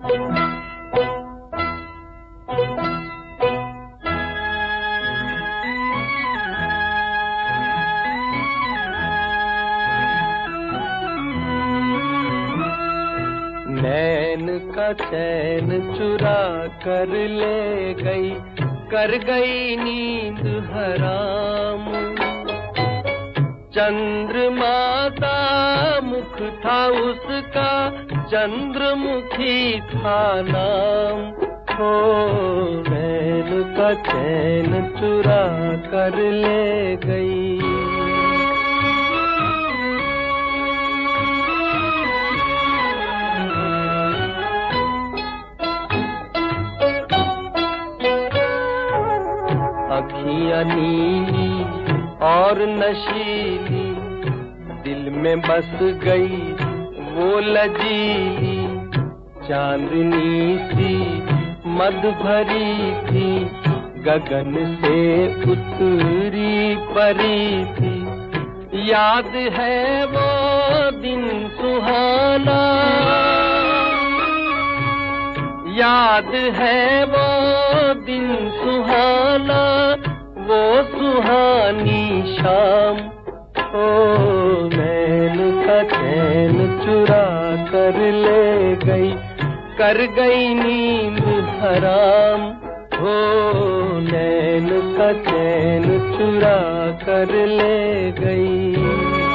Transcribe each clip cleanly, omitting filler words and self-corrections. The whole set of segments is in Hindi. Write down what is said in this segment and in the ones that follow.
नैन का चैन चुरा कर ले गई, कर गई नींद हराम। चंद्रमाता मुख था उसका, चंद्रमुखी था नाम। हो नैन का चैन चुरा कर ले गई। अखियाँ नीली और नशीली, दिल में बस गई वो लजीली। चांदनी सी मद भरी थी, गगन से उतरी परी थी। याद है वो दिन सुहाना, याद है वो दिन सुहाना, वो सुहानी शाम। ओ नैन का चैन चुरा कर ले गई, कर गई नींद हराम। हो नैन का चैन चुरा कर ले गई।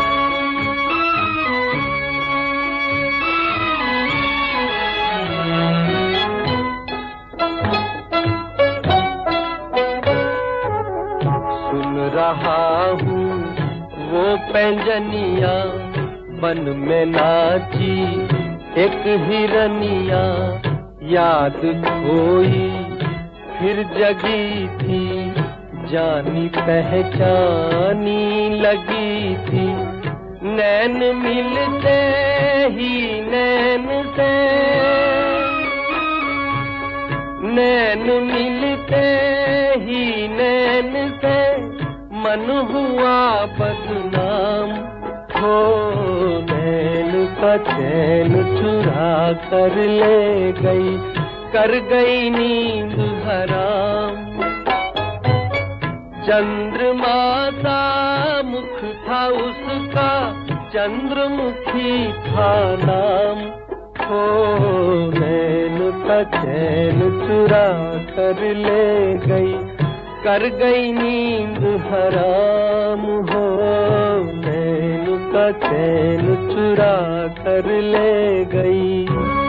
रहा हूँ वो पैंजनिया, बन में नाची एक हिरनिया। याद खोई फिर जगी थी, जानी पहचानी लगी थी। नैन मिलते ही नैन से, नैन मिलते ही नैन से, मन हुआ बदनाम। हो नैन का चैन चुरा कर ले गई, कर गई नींद हराम। चंद्रमाता मुख था उसका, चंद्रमुखी था नाम। हो नैन का चैन चुरा कर ले गई, कर गई नींद हराम। हो नैन का चैन चुरा कर ले गई।